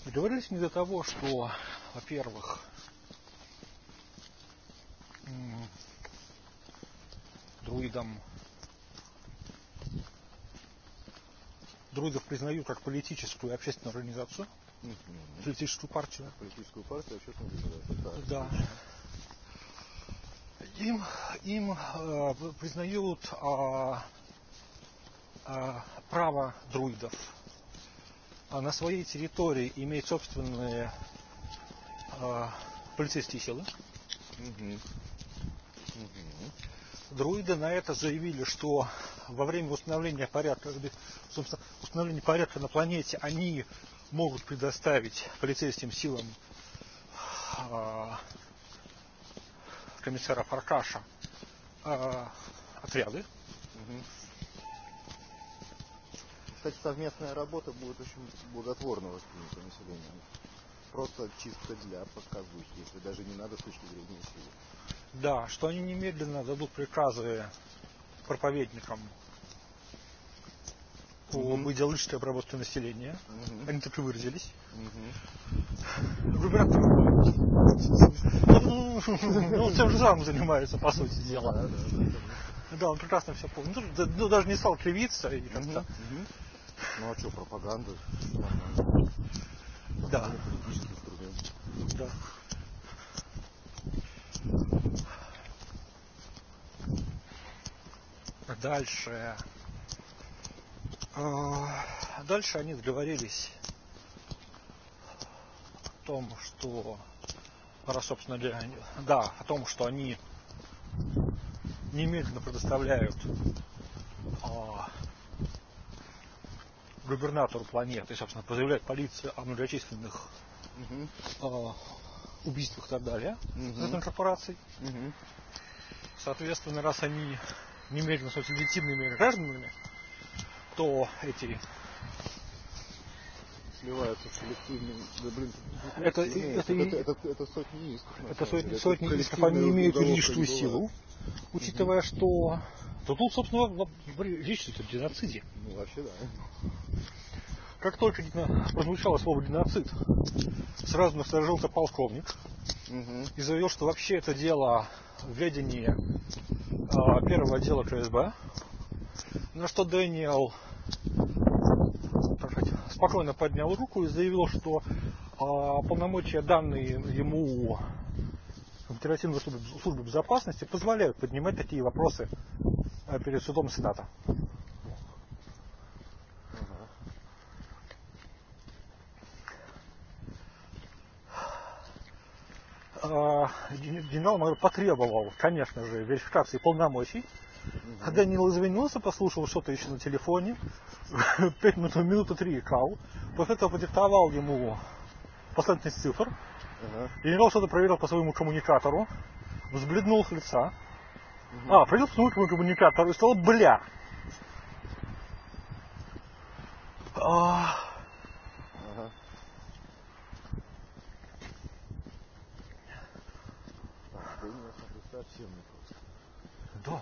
Договорились не до того, что, во-первых, друидов признают как политическую и общественную организацию, политическую партию. Политическую партию, общественную организацию. Да. Им признают право друидов на своей территории иметь собственные полицейские силы. Друиды на это заявили, что во время установления порядка на планете они могут предоставить полицейским силам комиссара Фаркаша отряды. Кстати, совместная работа будет очень благотворно воспринята населением. Просто чисто для показухи, если даже не надо с точки зрения силы. Да, что они немедленно дадут приказы проповедникам об идеологической обработке населения. Они так и выразились. Он тем же самым занимается, по сути дела. Да, он прекрасно все помнит. Ну, даже не стал кривиться и как-то. Ну а что, пропаганда? Да. Политический инструмент. Да. Дальше они договорились о том, что собственно говоря, о том, что они немедленно предоставляют губернатору планеты, собственно, заявляют полиции о многочисленных убийствах и так далее корпораций. Соответственно, раз они немедленно становятся легитимными гражданами, то эти сливаются в коллективный... Это сотни исков. Это сотни исков, они имеют юридическую силу, учитывая, что... То тут, собственно, речь идет о геноциде. Ну, вообще, да. Как только прозвучало слово геноцид, сразу насторожился полковник и заявил, что вообще это дело в ведении первого отдела КСБ, на что Дэниел спокойно поднял руку и заявил, что полномочия, данные ему оперативной службы безопасности, позволяют поднимать такие вопросы перед судом Сената. Генерал-майор потребовал, конечно же, верификации полномочий. Даниил извинился, послушал что-то еще на телефоне, 5 минут 3 икал. После этого продиктовал ему последовательность цифр. Генерал что-то проверил по своему коммуникатору, взбледнул с лица. Проверил по своему коммуникатору и сказал: бля. Совсем непросто. Да.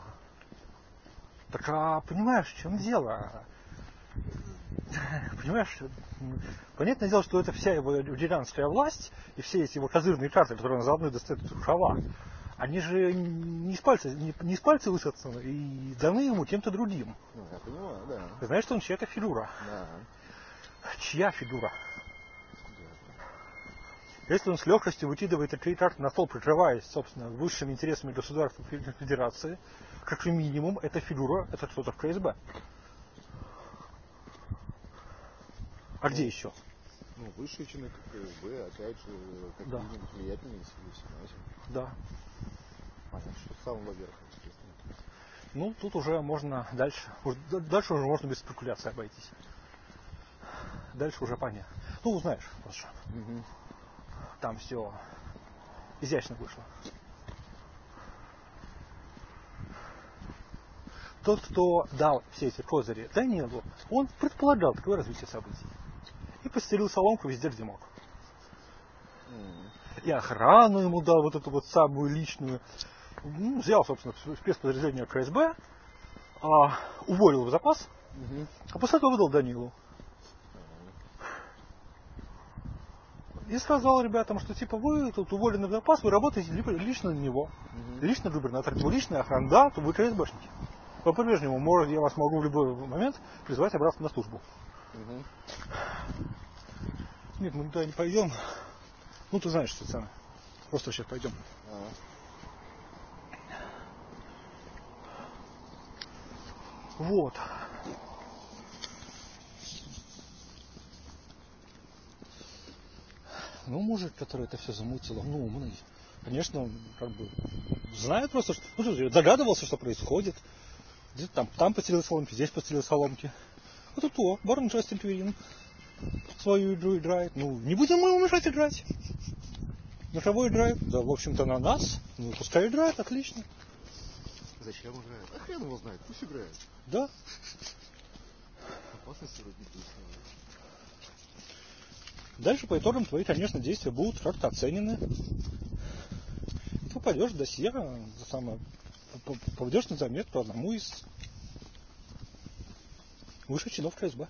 Так, понимаешь, в чем дело? Понимаешь, понятное дело, что это вся его лютеранская власть и все эти его козырные карты, которые он заодно достает из рукава, они же не с пальца высосаны и даны ему кем-то другим. Ну, я понимаю, да. Ты знаешь, что он чья-то фигура? Да. Чья фигура? Если он с легкостью выкидывает такие карты на стол, прикрываясь, собственно, высшими интересами государства Федерации, как минимум, эта фигура, это кто-то в КСБ. Где еще? Ну, высшие чины КСБ, опять же, какие-нибудь влиятельные силы в Сенате. Да. Понятно, что с самого верха, естественно. Ну, тут уже можно дальше уже можно без спекуляций обойтись. Дальше уже понятно. Ну, узнаешь, просто. Там все изящно вышло. Тот, кто дал все эти козыри Дэниелу, он предполагал такое развитие событий. И постелил соломку везде, где мог. И охрану ему дал, вот эту вот самую личную. Взял, собственно, спецподразделение КСБ, уволил в запас, а после этого выдал Данилу. И сказал ребятам, что типа вы тут уволены в запас, вы работаете лично на него. Лично губернатор, личная охрана, да, то вы КСБшники. По-прежнему, может, я вас могу в любой момент призвать обратно на службу. Нет, мы туда не пойдем. Ну, ты знаешь, что цена. Просто сейчас пойдем. Вот. Ну, мужик, который это все замутил, ну, умный. Конечно, он как бы знает просто, что... Ну, догадывался, что происходит. Где-то там постелил соломки, здесь постелил соломки. Вот это Борн Джастин Твин свою игру играет. Ну, не будем мы ему мешать играть. На кого играет? Да, в общем-то, на нас. Ну, пускай играет, отлично. Зачем играет? А хрен его знает, пусть играет. Да. Опасности вроде не. Дальше по итогам твои, конечно, действия будут как-то оценены. Ты попадешь в досье, попадешь на заметку одному из высших чинов КСБ.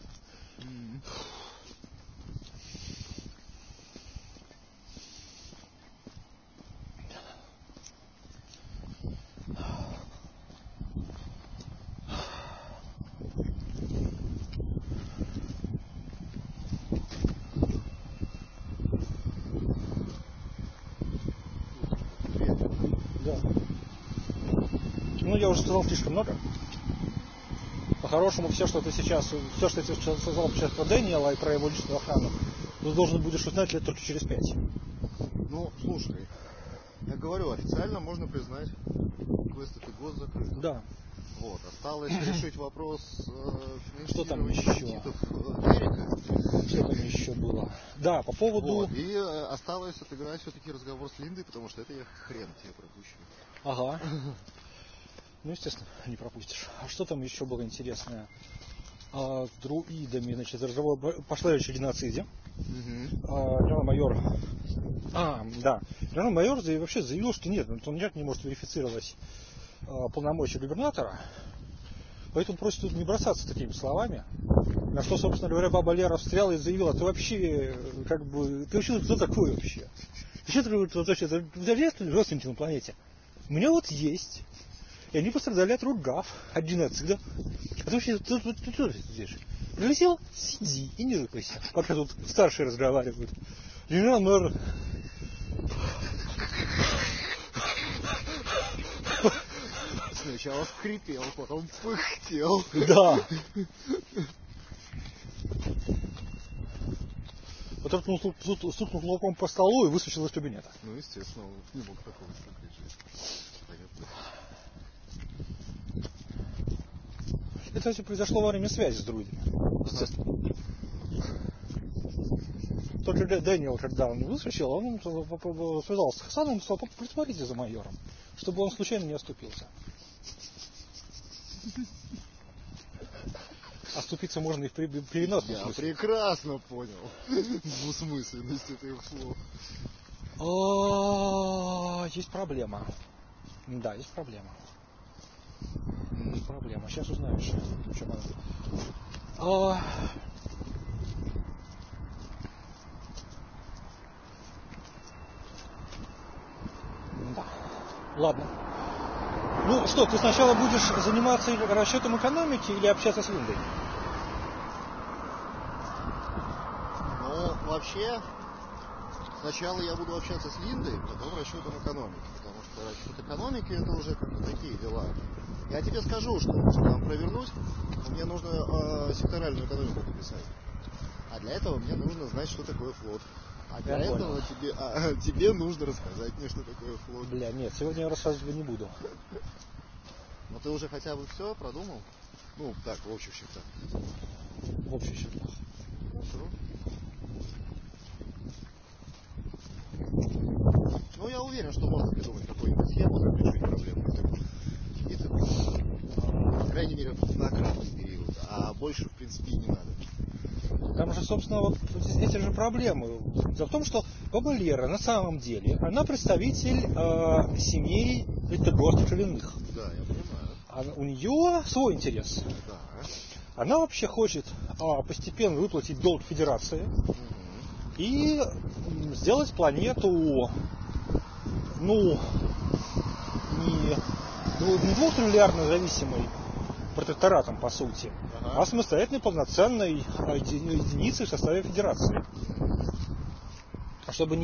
Да. Ну, я уже сказал слишком много. По-хорошему, все, что ты сейчас сказал сейчас про Дэниела и про его личную охрану, ты должен будешь узнать лет только через 5. Ну, слушай, я говорю, официально можно признать, квест этой год закрыт. Да. Вот, осталось решить вопрос что там еще? кредитов Эрика. Что там еще было? Да, по поводу... Вот, и осталось отыграть все-таки разговор с Линдой, потому что это я хрен тебе пропущу. Ага. Ну, естественно, не пропустишь. А что там еще было интересное? С друидами, значит, разговор... пошла речь о геноциде. Генерал-майор... да. Генерал-майор вообще заявил, что нет, он никак не может верифицировать полномочия губернатора. Поэтому просит тут не бросаться такими словами. На что, собственно говоря, баба Лера встряла и заявила: ты вообще, как бы, ты вообще кто такой вообще? Ты что вообще, есть ли родственники на планете? У меня вот есть. И они пострадали от рук ГАФ, от геноцида. А ты вообще, ты что здесь? Прилетел? Сиди и не рыпайся. Пока тут старшие разговаривают. Генерал-майор... Сначала скрипел, потом пыхтел. Да. Потом стукнул кулаком по столу и выскочил из кабинета. Ну, естественно, он не мог такого смотреть жизнь. Понятно. Это, кстати, произошло во время связи с друидами. Естественно. Только Дэниел, когда он выскочил, он связался с Хасаном и сказал: присмотрите за майором, чтобы он случайно не оступился. Оступиться можно и в переносном Я смысле. прекрасно понял двусмысленность этих слов. Есть проблема. Да, есть проблема. Проблема. Сейчас узнаешь, в чем она. Да. Ладно. Ну что, ты сначала будешь заниматься расчетом экономики или общаться с Линдой? Ну, вообще, сначала я буду общаться с Линдой, потом расчетом экономики. Потому что расчет экономики — это уже как-то такие дела. Я тебе скажу, что там провернуть, мне нужно секторальную экономику написать. А для этого мне нужно знать, что такое флот. А для этого тебе нужно рассказать мне, что такое флот. Бля, нет, сегодня я рассказывать не буду. Но ты уже хотя бы все продумал? Ну, так, в общих чертах. В общих чертах. Хорошо. Ну, я уверен, что можно придумать какую-нибудь схему, как решить проблему. По крайней мере, на краткий период. А больше, в принципе, и не надо. Там же, собственно, вот эти же проблемы. Дело в том, что баба Лера на самом деле, она представитель семей Литогорских коренных. Да, я понимаю. У нее свой интерес. Да. Она вообще хочет постепенно выплатить долг Федерации. и сделать планету, не двухтриллиардно зависимой протекторатом, по сути, а самостоятельной полноценной единицей в составе Федерации. Чтобы ни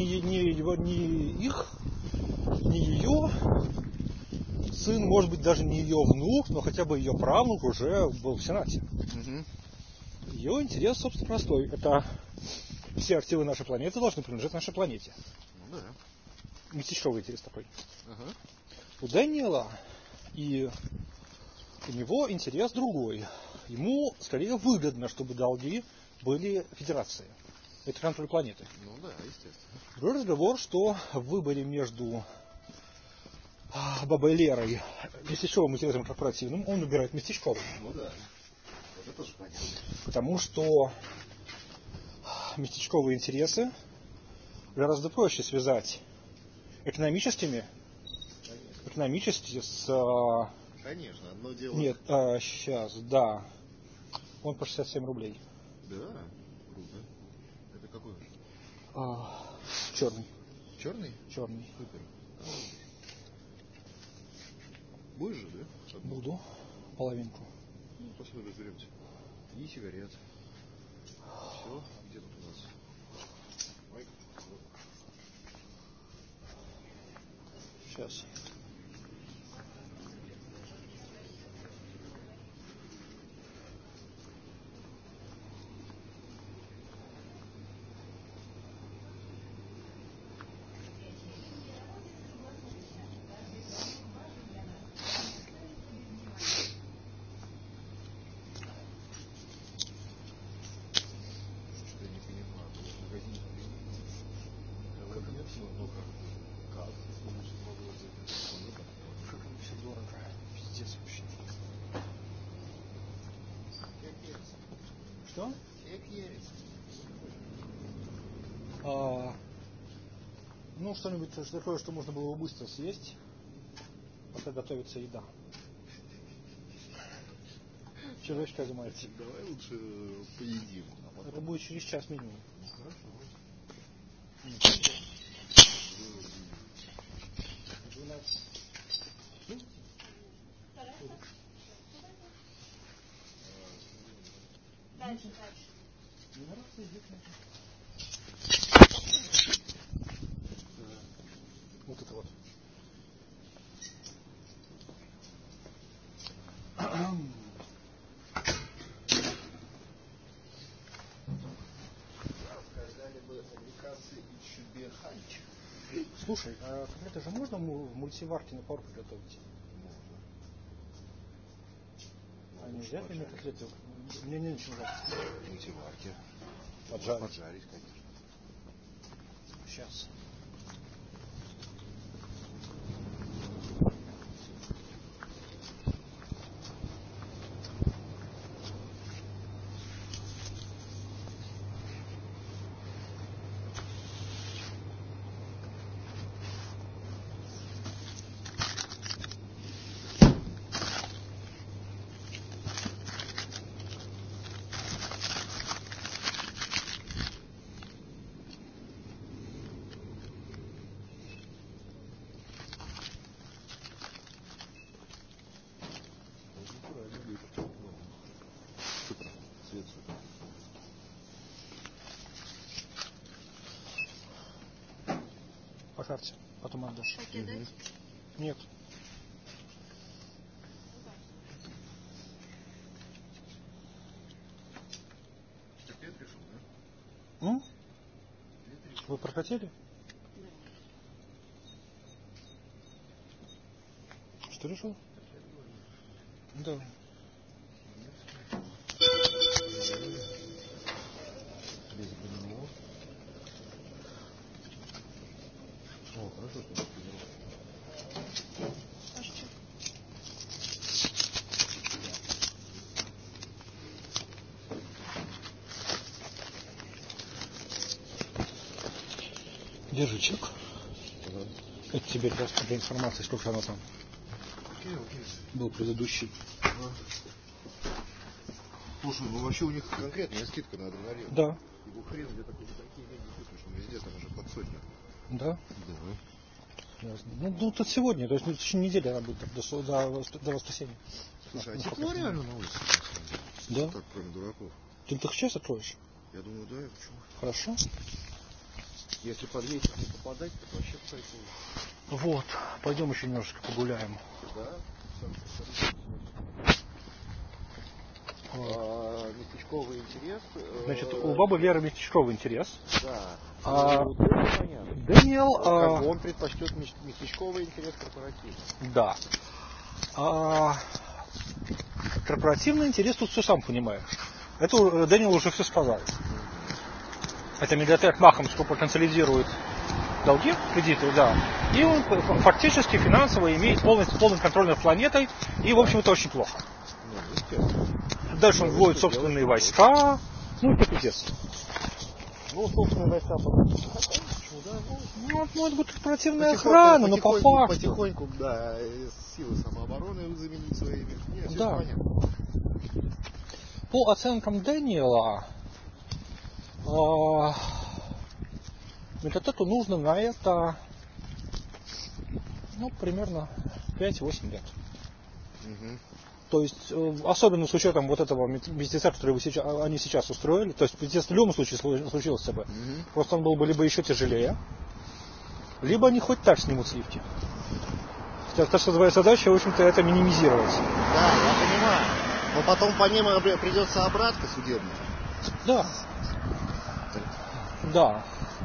ее сын, может быть, даже не ее внук, но хотя бы ее правнук уже был в Сенате. Ее интерес, собственно, простой. Это все активы нашей планеты должны принадлежать нашей планете. Ну да. Местечковый интерес такой. У Дэниела и у него интерес другой. Ему скорее выгодно, чтобы долги были Федерации. Это контроль планеты. Ну да, естественно. Другой разговор, что в выборе между Бабой Лерой, местечковым интересом корпоративным, он выбирает местечковый. Ну да. Вот это тоже понятно. Потому что местечковые интересы гораздо проще связать экономически с... Конечно, одно дело... Нет, сейчас, да. Он по 67 рублей. Да, круто. Это какой? Черный. Черный? Черный. Супер. Будешь же, да? Буду. Половинку. Ну, посмотрим, разберемся. И сигарет. Все. Где тут у нас? Ой. Сейчас. Что? Что-нибудь такое, что можно было бы быстро съесть, пока готовится еда. Червячка изымается. Давай лучше поедим. Это будет через час минимум. Хорошо. 12. Дальше. Вот это вот. Сказали бы американцы и чубеханч. Слушай, а это же можно в мультиварке на пару приготовить? Можно. А нельзя мне котлеты? Мне не ничего нравится. В мультиварке. Поджарить, конечно. Сейчас. По карте. Потом отдашь. Нет. Ты пришел, да? Вы прокатили? Да. Что решил? Да. Без ГМО. О, хорошо, что без ГМО. Держи чек. Это тебе просто для информации, сколько оно там. Окей. Был предыдущий. Слушай, ну вообще у них конкретная скидка на адреналин. Да. Его хрен где такие. где там уже под сотню. Да? Да. Ясно. Ну, тут сегодня, то есть в течение недели она будет до воскресенья. Слушай, а тепло реально на улице? Да. Так, кроме дураков. Ты их сейчас откроешь? Я думаю, да, почему? Хорошо. Если под вечер не попадать, то вообще кайфово. Вот, пойдем еще немножечко погуляем. Да? Местечковый интерес. Значит, у бабы Веры местечковый интерес. Да. Дэниел... Он предпочтет местечковый интерес корпоративный. Да. Корпоративный интерес тут все сам понимаешь. Это Дэниел уже все сказал. Это Медиатек махом сколько консолидирует долги, кредиты, да. И он фактически финансово имеет полный контроль над планетой. И, в общем, это очень плохо. Дальше он вводит собственные войска. Ну, это пиздец. Ну, собственные войска. Ну, это будет корпоративная охрана, но по факту. Потихоньку, да, силы самообороны заменить своими. Нет, да. По оценкам Дэниела, Медиатеку нужно на это, ну, примерно 5-8 лет. Угу. То есть, особенно с учетом вот этого пиздеца, который они сейчас устроили, то есть пиздец в любом случае случился бы. Угу. Просто он был бы либо еще тяжелее, либо они хоть так снимут сливки. Так что твоя задача, в общем-то, это минимизировать. Да, я понимаю. Но потом по ним придется обратка судебная. Да. Да.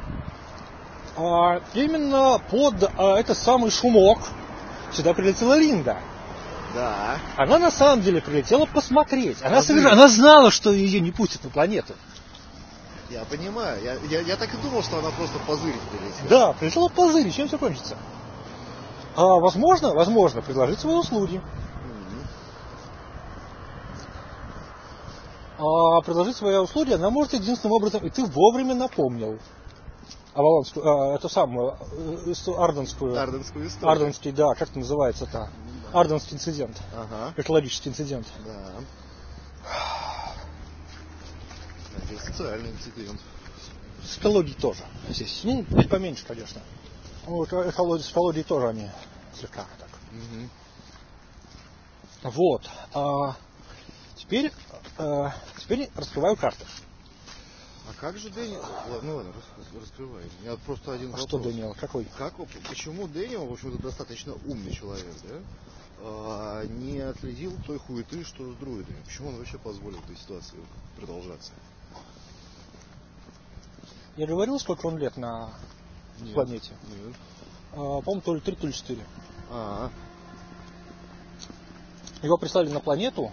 Именно под этот самый шумок сюда прилетела Линда. Да. Она на самом деле прилетела посмотреть. Она знала, что ее не пустят на планету. Я понимаю. Я так и думал, что она просто позырить прилетела. Да, прилетела позырить. Чем все кончится? Возможно, предложить свои услуги. Предложить свои услуги она может единственным образом, и ты вовремя напомнил. Эту самую Арденскую историю. Арденский, да, как это называется-то? Арденский инцидент. Ага. Экологический инцидент. Да. Это социальный инцидент. С экологией тоже. Здесь. Ну, поменьше, конечно. С экологией тоже они слегка так. Угу. Вот. Теперь раскрываю карты. А как же Дэниел? Ну ладно, раскрывай. У меня просто один вопрос. Что Дэниел? Какой? Почему Дэниел, в общем-то, достаточно умный человек, да? Не отследил той хуеты, что с друидами? Почему он вообще позволил этой ситуации продолжаться? Я говорил, сколько он лет на планете? Нет. По-моему, то ли 3, то ли 4. А-а. Его прислали на планету,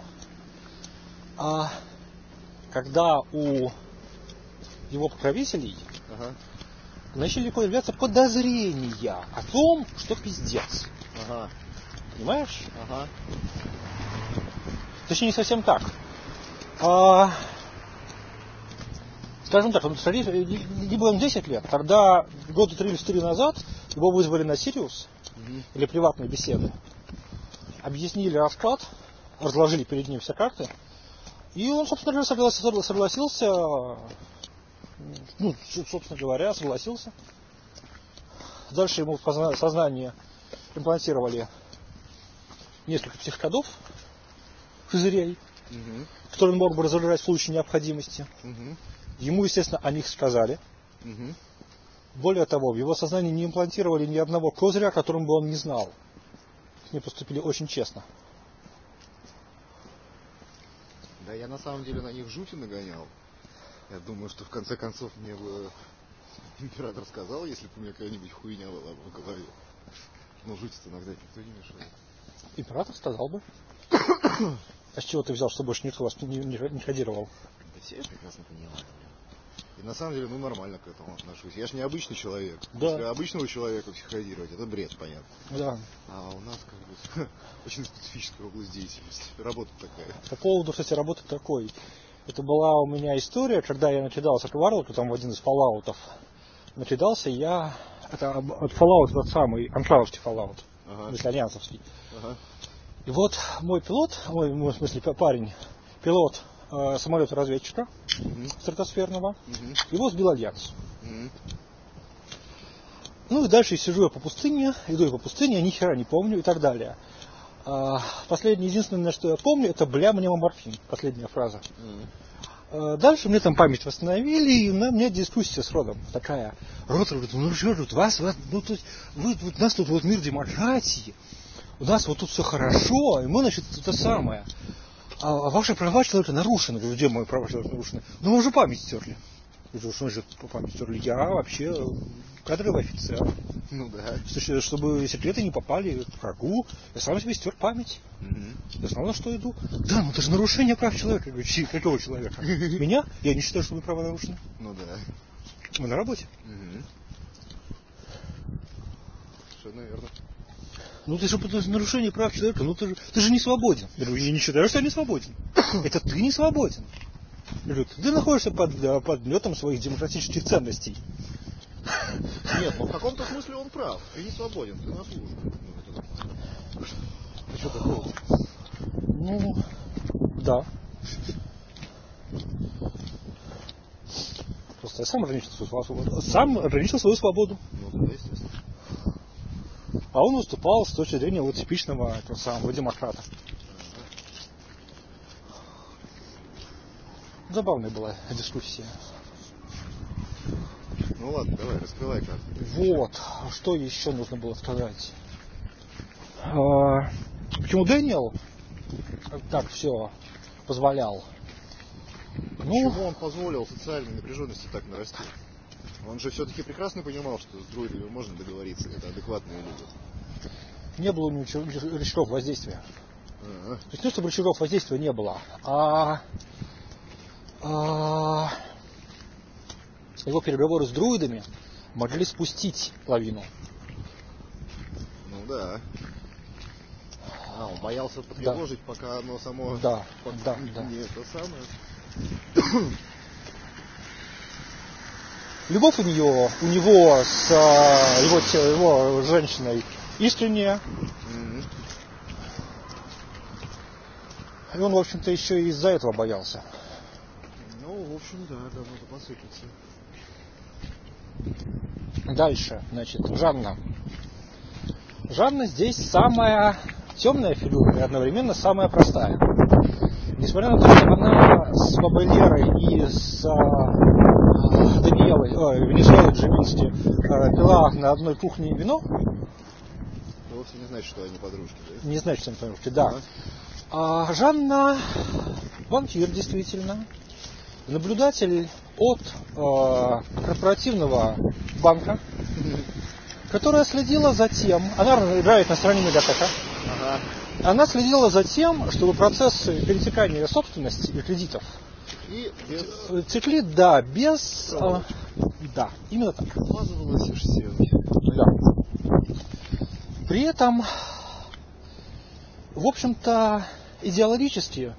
когда у его покровителей начали появляться подозрения о том, что пиздец. Ага. Понимаешь? Ага. Точнее, не совсем так. Скажем так, либо он 10 лет, когда года 3 или 4 назад его вызвали на Сириус, или приватные беседы, объяснили расклад, разложили перед ним все карты, и он, собственно говоря, согласился, ну, собственно говоря, согласился. Дальше ему в сознание имплантировали несколько психкодов, шизырей, которые он мог бы разыграть в случае необходимости. Ему, естественно, о них сказали. Более того, в его сознание не имплантировали ни одного козыря, о котором бы он не знал. С ним поступили очень честно. Да, я на самом деле на них жути нагонял. Я думаю, что в конце концов мне бы император сказал, если бы у меня какая-нибудь хуйня была бы в голове. Но жуть-то иногда никто не мешает. Император сказал бы. А с чего ты взял, что больше никто вас не кодировал? Да все я прекрасно понимаю. И на самом деле, нормально к этому отношусь. Я же не обычный человек. Да. Если обычного человека психодировать, это бред, понятно. Да. А у нас как бы очень специфическая область деятельности. Работа такая. По поводу, кстати, работы такой. Это была у меня история, когда я накидался к Варлоку, там в один из фоллаутов. Накидался я... Это от Fallout, тот самый, анклавовский Fallout. Если альянсовский. И вот мой пилот, в смысле парень, пилот самолета-разведчика стратосферного, его сбил альянс. Ну и дальше сижу я по пустыне, иду я по пустыне, я ни хера не помню и так далее. Последнее, единственное, что я помню, это бля, мне морфин. Последняя фраза. Дальше мне там память восстановили, и у меня дискуссия с Родом такая. Род говорит, ну что тут, у нас тут вот мир демократии, у нас вот тут все хорошо, и мы, значит, это самое. А ваши права человека нарушены. Говорю, где мои права человека нарушены? Ну, мы уже память стерли. Я говорю, что же память стерли? Я вообще кадровый офицер. Ну да. Чтобы секреты не попали к врагу, я сам себе стер память. Я знал, на что иду. Да, ну это же нарушение прав человека. Я говорю, какого человека? Меня? Я не считаю, что мои права нарушены. Ну да. Мы на работе. Совершенно верно. Ну ты же нарушение прав человека, ну ты же не свободен. Я говорю, я не считаю, что я не свободен. Это ты не свободен. Я говорю, ты находишься под гнетом своих демократических ценностей. Нет, ну в каком-то смысле он прав. Ты не свободен, ты на службе. А что такого? Ну, да. Просто я сам ограничил свою свободу. Ну да, естественно. А он выступал с точки зрения вот типичного самого демократа. Забавная была дискуссия. Ну ладно, давай, раскрывай как. Вот, что еще нужно было сказать? Почему Дэниел так все позволял? Почему он позволил социальной напряженности так нарасти? Он же все-таки прекрасно понимал, что с друидами можно договориться, это адекватные люди. Не было у него рычагов воздействия. То есть не чтобы рычагов воздействия не было, его переговоры с друидами могли спустить лавину. Ну да. Он боялся потревожить, да. Пока оно само... Да, да. Не это самое. Любовь у него с его женщиной искренняя. И он, в общем-то, еще и из-за этого боялся. Ну, в общем, да, давно-то посыпется. Дальше, значит, Жанна. Жанна здесь самая темная фигура и одновременно самая простая. Несмотря на то, что она с Бабой Лерой и с Венесуэлой Джемински пила на одной кухне вино. Это вовсе не значит, что они подружки, да? Не значит, что они подружки, да. А Жанна банкир, действительно. Наблюдатель от корпоративного банка, которая следила за тем, она играет на стороне Мегатека, она следила за тем, чтобы процессы перетекания собственности и кредитов текли, да, без... да, именно так. Отмазывалась все. Да. При этом, в общем-то, идеологически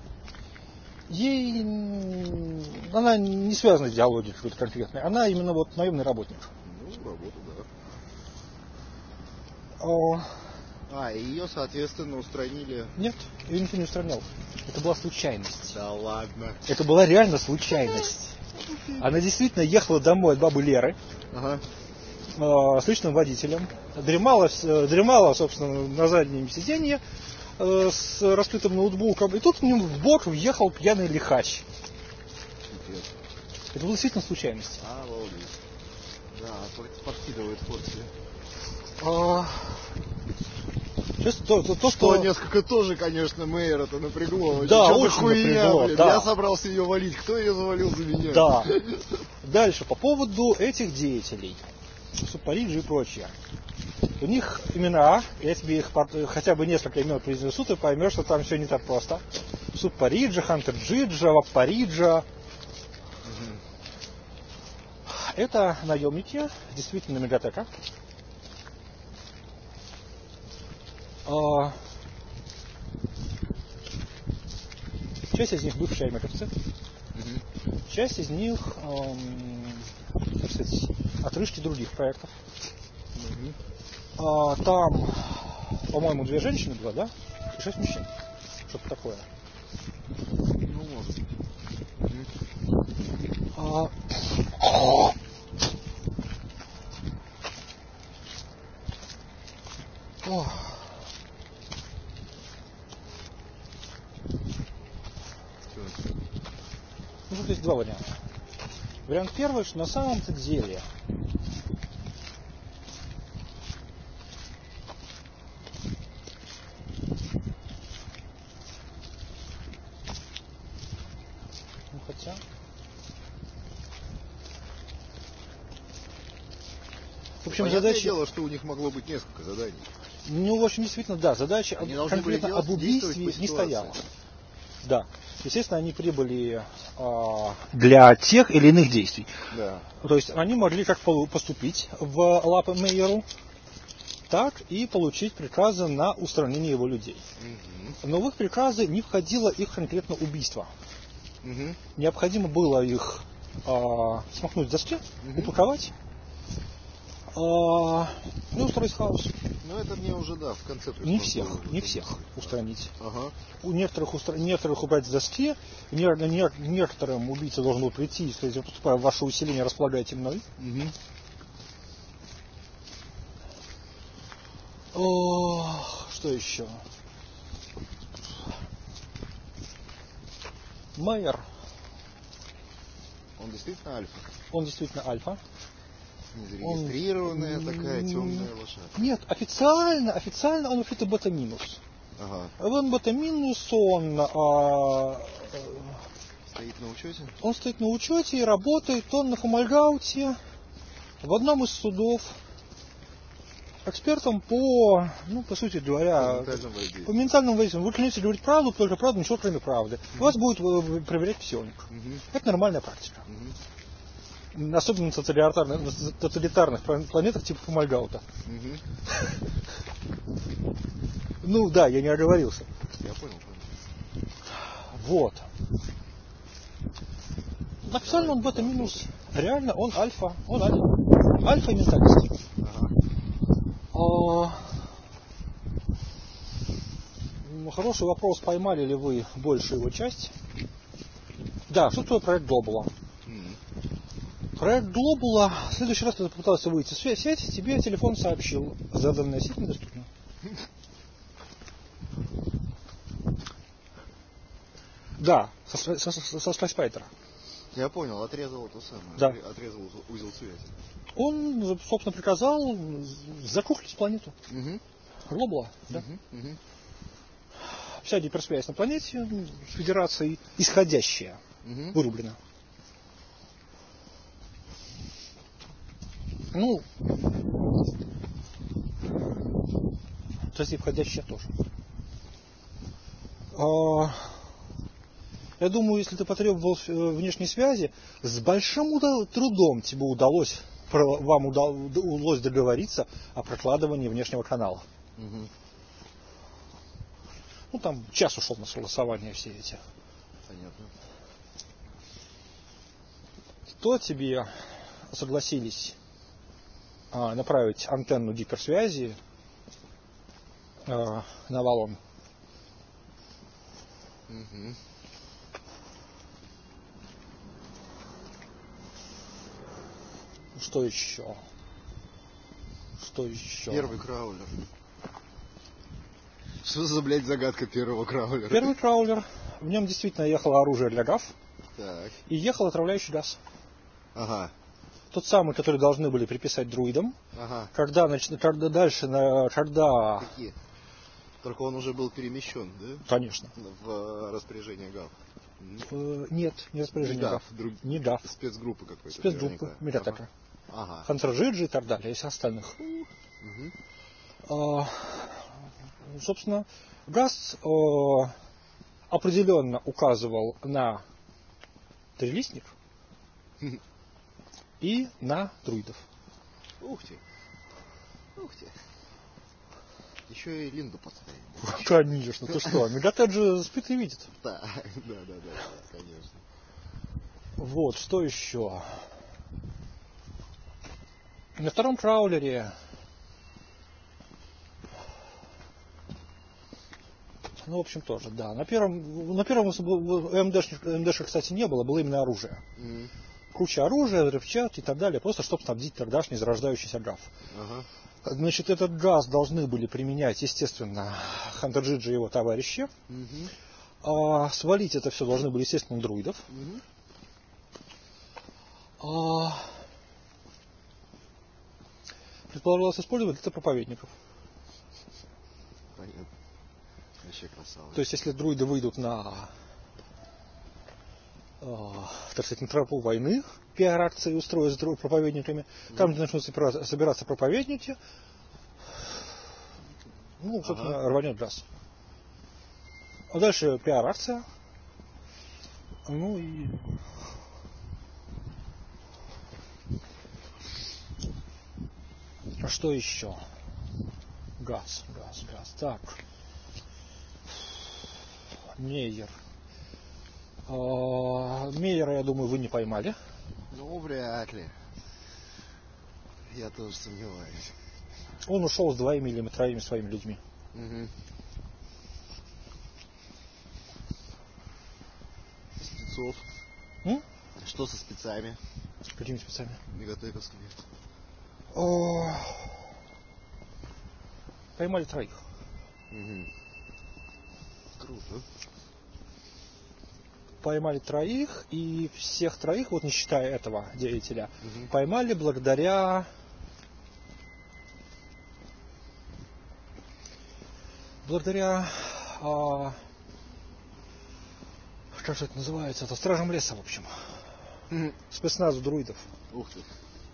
она не связана с идеологией какой-то конкретной, она именно вот наемный работник. Ну, работа, да. И ее, соответственно, устранили? Нет, ее никто не устранял. Это была случайность. Да ладно. Это была реально случайность. Она действительно ехала домой от бабы Леры с личным водителем. Дремала, собственно, на заднем сиденье с раскрытым ноутбуком. И тут к ним в бок въехал пьяный лихач. Это была действительно случайность. Да, подкидывает порции. Что несколько тоже, конечно, мэра-то напрягло. Да, очень напрягло. Да. Я собрался ее валить. Кто ее завалил за меня? Да. Дальше, по поводу этих деятелей. Суппариджи и прочее. У них имена, я тебе их хотя бы несколько имен произнесу, ты поймешь, что там все не так просто. Суппариджа, Хантерджиджа, Ваппариджа. Это наемники, действительно Мегатека. Часть из них бывшие аймаковцы. Часть из них, так сказать, отрыжки других проектов. Там, по-моему, 2 женщины было, да? И 6 мужчин. Что-то такое. Ну, может. два варианта. Вариант первый, что на самом-то деле хотя в общем, задача дело, что у них могло быть несколько заданий. Ну, в общем, действительно, да, задача конкретно об убийстве не стояла. Да. Естественно, они прибыли для тех или иных действий. Да. То есть они могли как поступить в лапы Мейеру, так и получить приказы на устранение его людей. Но в их приказы не входило их конкретно убийство. Необходимо было их смахнуть с доски, упаковать и устроить хаос. Ну это мне уже, да, в конце пришло. Не всех устранить. Ага. У некоторых убрать с доски, некоторым убийца должен был прийти и сказать: я поступаю в ваше усиление, располагайте мной. Что еще? Майер. Он действительно альфа? Он действительно альфа. Незарегистрированная такая темная лошадь. Нет, официально он вообще-то бета-минус. Ага. Он бета-минус, он стоит на учете? Он стоит на учете и работает он на Фомальгауте в одном из судов экспертом по сути говоря, по ментальному воздействию. Вы клянетесь говорить правду, только правду, ничего кроме правды. Вас будет проверять псионик. Это нормальная практика. Особенно на тоталитарных планетах типа Фомальгаута. Ну да, я не оговорился. Я понял. Вот. Официально он бета-минус. Реально он альфа. Он альфа и менталист. Хороший вопрос, поймали ли вы большую его часть. Да, что такое проект Глобула? Проект Глобула, в следующий раз, когда ты попытался выйти в сеть, тебе телефон сообщил: заданная сеть недоступна. Да, со Спайспайтера. Я понял, отрезал то самое. Да. Отрезал узел связи. Он, собственно, приказал закухлить планету. Глобула, да. Вся гиперсвязь на планете с Федерацией исходящая вырублена. Ну, то есть и входящая тоже. Я думаю, если ты потребовал внешней связи, с большим трудом тебе вам удалось договориться о прокладывании внешнего канала. Ну, там час ушел на согласование все эти. Понятно. То тебе согласились направить антенну гиперсвязи на Авалон. Что еще? Первый краулер. Что за, блядь, загадка первого краулера? Первый краулер. В нем действительно ехало оружие для ГАФ. Так. И ехал отравляющий газ. Ага. Тот самый, который должны были приписать друидам. Ага. Когда... Какие? Только он уже был перемещен, да? Конечно. В распоряжение ГАФ. Нет, не распоряжение ГАФ. Не ГАФ. Спецгруппы какой-то. Спецгруппы. Мирятака. Ага. Ханцерджиджи и так далее, и всех остальных. Собственно, ГАС определенно указывал на трилистник и на друидов. Ух ты. Еще и Линду подставили. Конечно, ты что, Мегатед же спит и видит. Да, конечно. Вот, что еще? На втором краулере в общем, тоже, да. На первом МДшек, кстати, не было, было именно оружие. Куча оружия, взрывчатки и так далее, просто чтобы снабдить тогдашний зарождающийся ГАФ. Значит, этот газ должны были применять, естественно, Хантерджиджи и его товарищи. Свалить это все должны были, естественно, друидов. Предполагалось использовать для проповедников. Понятно. Вообще красава. То есть, если друиды выйдут на, так сказать, на тропу войны, пиар-акции устроят с проповедниками, там, где начнут собираться проповедники, ну, собственно, рванет джаз. А дальше пиар-акция. Ну и... А что еще? Газ. Так. Мейер. Мейера, я думаю, вы не поймали. Ну, вряд ли. Я тоже сомневаюсь. Он ушел с 2 или 3 своими людьми. Угу. Спецов. Что со спецами? Какими спецами? Мегатэковскими. Поймали 3. Угу. Круто. Поймали 3, и всех 3, вот не считая этого деятеля, поймали благодаря как же это называется? Это стражам леса, в общем. Спецназу друидов. Ух ты.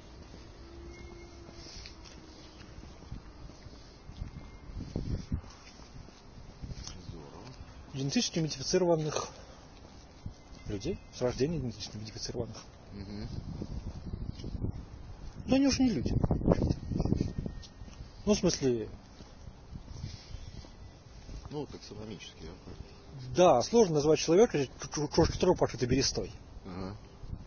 Здорово. Генетически модифицированных людей, с рождения генетически модифицированных. Но они уже не люди. Ну, в смысле... Ну, таксономически, я понял. Да, сложно назвать человека, кожа которого покрыта берестой. Ага.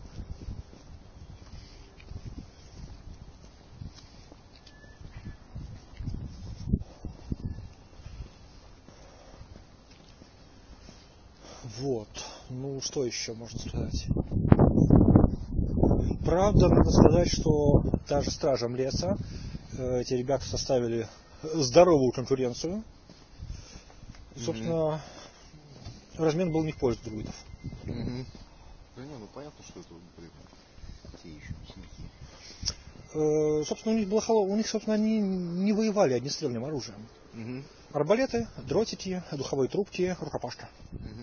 Вот. Ну, что еще можно сказать? Правда, надо сказать, что даже стражам леса эти ребята составили здоровую конкуренцию. Собственно, размен был не в пользу друидов. Да не, ну понятно, что это, блин, те еще синьки. Собственно, у них, собственно, они не воевали огнестрельным оружием. Арбалеты, дротики, духовые трубки, рукопашка.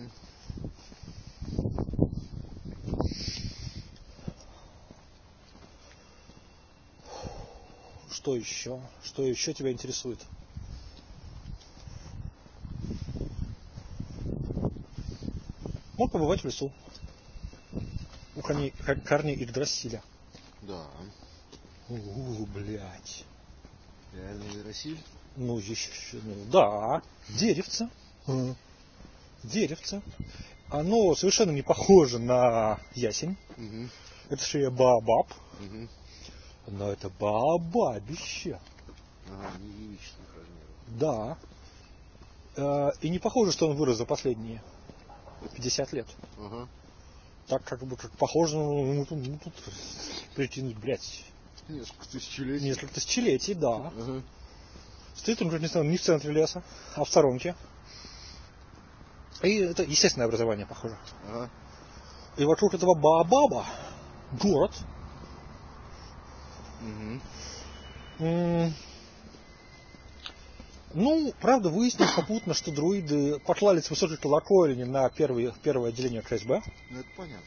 Что еще? Что еще тебя интересует? Мог побывать в лесу. У корней Игдрасиля. Да. Блядь. Реальный Игдрасиль? Ну, еще, да. Деревце. Деревце. Оно совершенно не похоже на ясень. Это шея Баобаб. Но это Баобабище. Ага, неявичных размеров. Да. И не похоже, что он вырос за последние 50 лет. Так как похоже, тут притянуть, блядь. Несколько тысячелетий. Несколько тысячелетий, да. Стоит он, не в центре леса, а в сторонке. И это естественное образование, похоже. И вокруг этого Баобаба город. Ну, правда, выяснилось попутно, что друиды поклали с высокой колокольни на первое отделение КСБ. Ну, это понятно.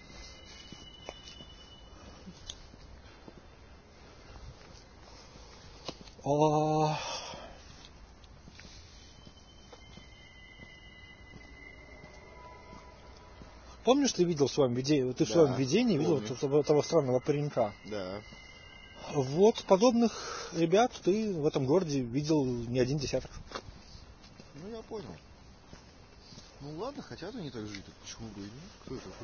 Помнишь, ты видел в своем видении, в своем видении видел этого странного паренька? Да. Вот подобных ребят ты в этом городе видел не один десяток. Ну, я понял. Ну ладно, хотят они так жить, так почему бы и нет? Кто это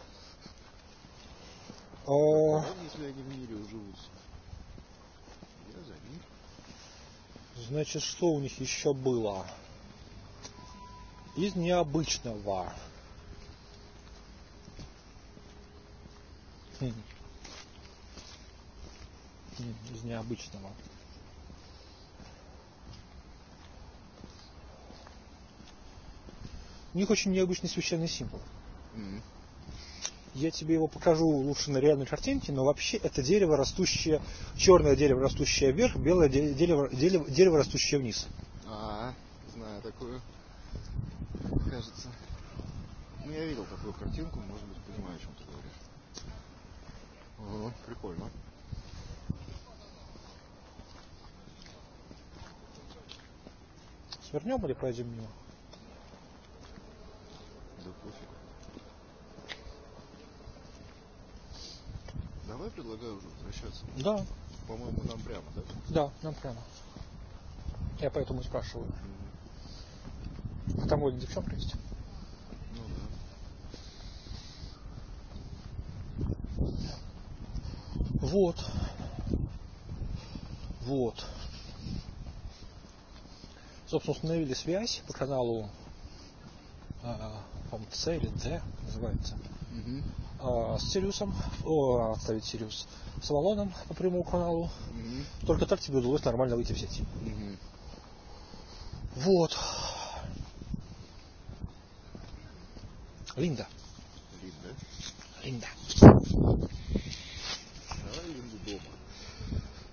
хочет? Если они в мире уживутся. Я за них. Значит, что у них еще было? Из необычного. Из необычного. У них очень необычный священный символ. Я тебе его покажу лучше на реальной картинке, но вообще это дерево, растущее, черное дерево, растущее вверх, белое дерево, растущее вниз. Знаю такую. Кажется. Ну, я видел такую картинку, может быть, понимаю, о чем ты говоришь. Прикольно. Свернем или пройдем мимо? Да пофиг. Давай предлагаю уже возвращаться. Да. По-моему, нам прямо, да? Да, нам прямо. Я поэтому и спрашиваю. А там вроде девчонка есть. Ну да. Вот. Собственно, установили связь по каналу по-моему, C или D называется. С Сириусом. Отставить Сириус. С Авалоном по прямому каналу. Только так тебе удалось нормально выйти в сеть. Вот. Линда. Давай Линду дома.